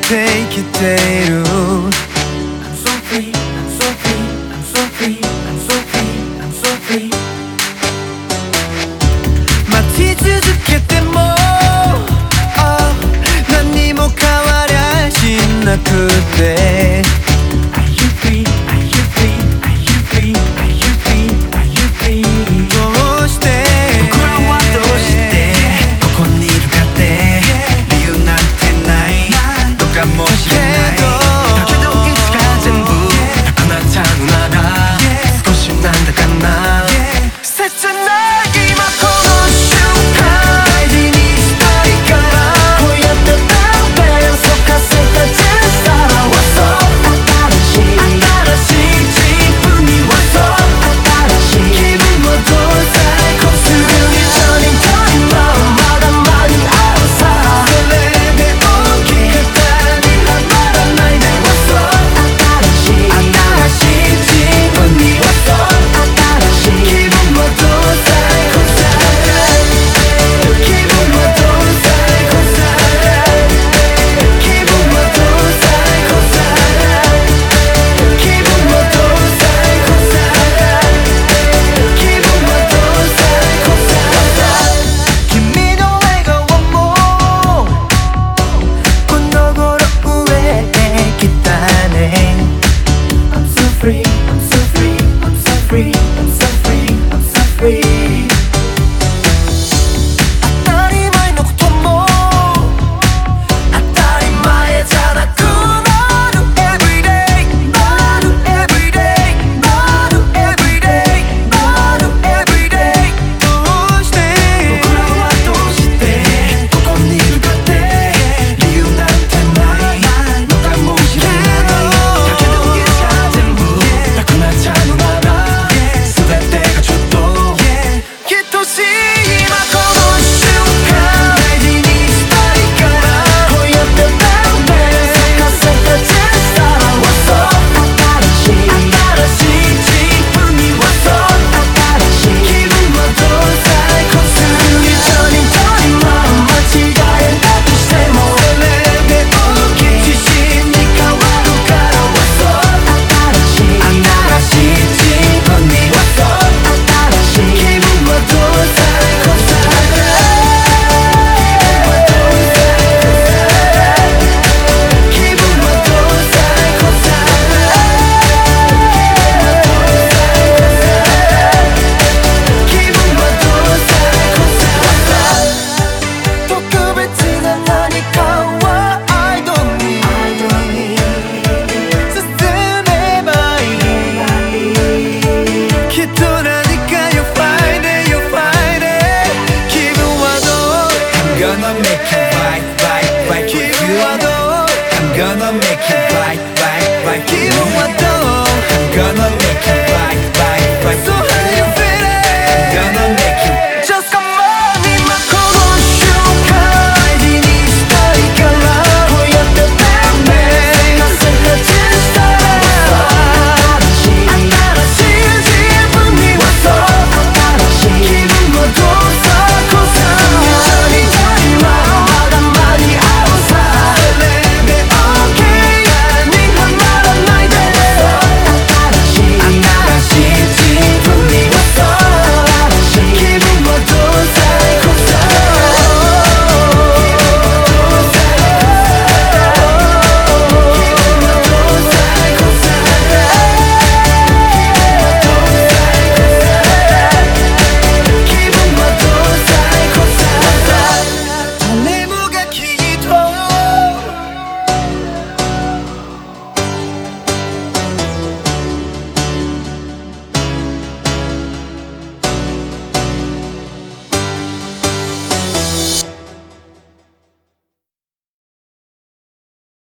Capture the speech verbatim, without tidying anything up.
て生きている I'm so free, I'm so free, I'm so free, I'm so free, I'm so free 待ち続けても、oh、何も変わりゃしなくて Are you free, are you free, are you free, are you free, are you free どうして僕らはどうしてここにいるかって理由なんてないのかもしれないだけどいつか全部あなたのなら少しなんだかな切ない今この瞬間大事にしたいからこうやってダメ咲かせた小さなはそう新しい新しい自分にはそう新しい気分はどうさこうすぐにturning timeまだ間に合うさそれで大きい肩にはまらないねはそう新しい新しい自分にはそう新しい気分はどうさこうさ気分はどうさこうさ気分はどうさこうさ気分はどうさこうさ気分はどうさこうさ君の笑顔もこの頃増えてきたね I'm so free, I'm so free, I'm so free, I'm so free, I'm so free 当たり前のことも当たり前じゃなくなる Everyday なる Everyday なる Everyday なる Everyday どうして僕らはどうしてここにいるかって理由なんてないのかもしれないだけどいつか全部なくなっちゃうのなら全てがちょっと愛しい今この瞬間大事にしたいからこうやってダメ咲かせた小さなはそう新しい新しい自分にはそう新しい気分はどうさこうすぐにturning time間違えたとしてもそれで大きい自信に変わるからはそう新しい新しい自分にはそう新しい気分はどうさこうさ気分はどうさこうさ気分はどうさこうさ特別な何かは I don't need 進めばいいきっと何か You'll find it, you'll find it 気分はどう I'm gonna make it right, right, right 気 with 分 you はどう I'm gonna make it right, right, right 気 with 分は you どう